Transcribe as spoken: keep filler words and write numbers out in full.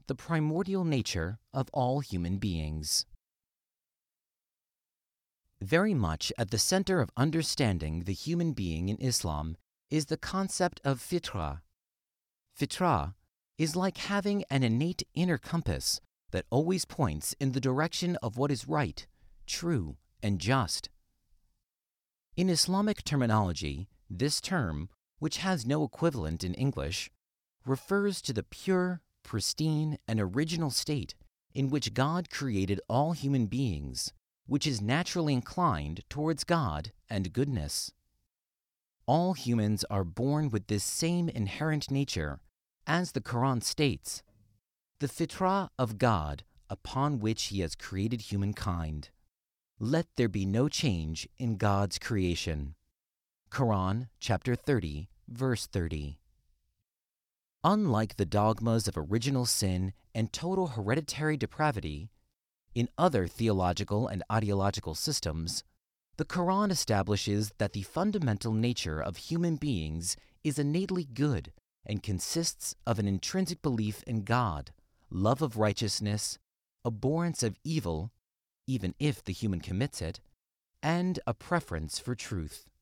the primordial nature of all human beings. Very much at the center of understanding the human being in Islam is the concept of fitra. Fitra is like having an innate inner compass that always points in the direction of what is right, true, and just. In Islamic terminology, this term, which has no equivalent in English, refers to the pure, pristine, and original state in which God created all human beings, which is naturally inclined towards God and goodness. All humans are born with this same inherent nature, as the Quran states, the fitrah of God upon which He has created humankind. Let there be no change in God's creation. Quran chapter thirty, verse thirty. Unlike the dogmas of original sin and total hereditary depravity, in other theological and ideological systems, the Quran establishes that the fundamental nature of human beings is innately good and consists of an intrinsic belief in God, love of righteousness, abhorrence of evil, even if the human commits it, and a preference for truth.